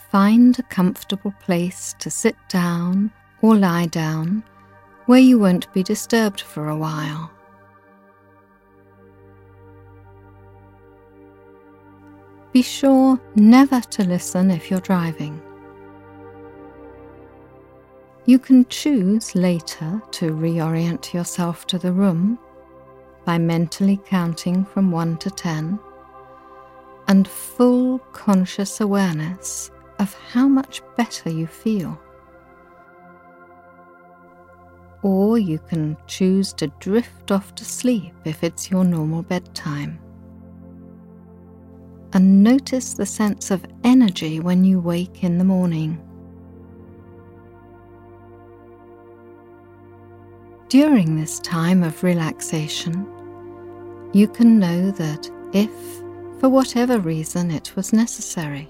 find a comfortable place to sit down or lie down where you won't be disturbed for a while. Be sure never to listen if you're driving. You can choose later to reorient yourself to the room by mentally counting from 1 to 10 and full conscious awareness of how much better you feel. Or you can choose to drift off to sleep if it's your normal bedtime. And notice the sense of energy when you wake in the morning. During this time of relaxation, you can know that if, for whatever reason, it was necessary,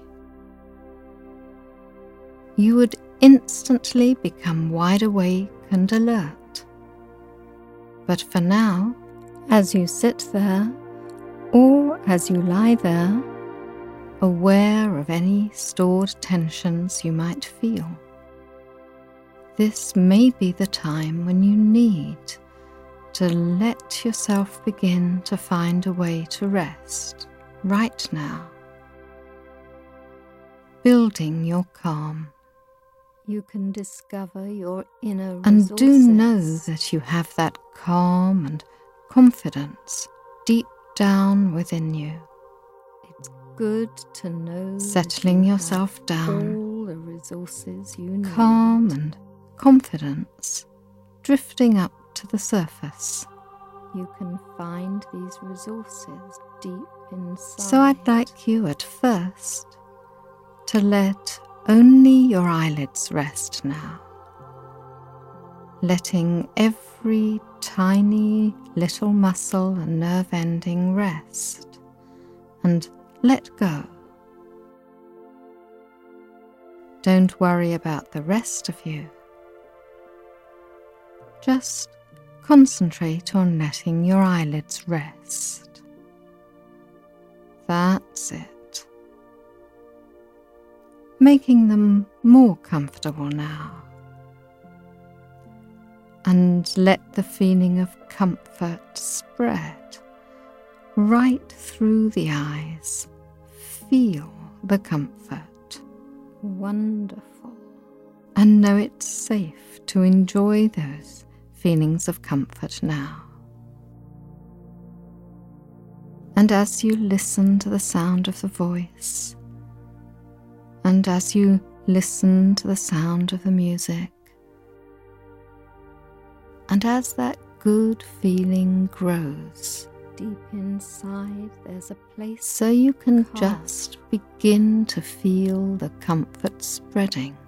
you would instantly become wide awake and alert. But for now, as you sit there, or as you lie there, aware of any stored tensions you might feel, this may be the time when you need to let yourself begin to find a way to rest right now. Building your calm. You can discover your inner resources. And do know that you have that calm and confidence deep down within you. It's good to know settling yourself down, all the resources you need. Calm and confidence drifting up to the surface. You can find these resources deep inside. So I'd like you at first to let only your eyelids rest now, letting every tiny little muscle and nerve ending rest and let go. Don't worry about the rest of you. Just concentrate on letting your eyelids rest. That's it. Making them more comfortable now. And let the feeling of comfort spread right through the eyes. Feel the comfort. Wonderful. And know it's safe to enjoy those feelings of comfort now. And as you listen to the sound of the voice, and as you listen to the sound of the music, and as that good feeling grows, deep inside there's a place so you can just begin to feel the comfort spreading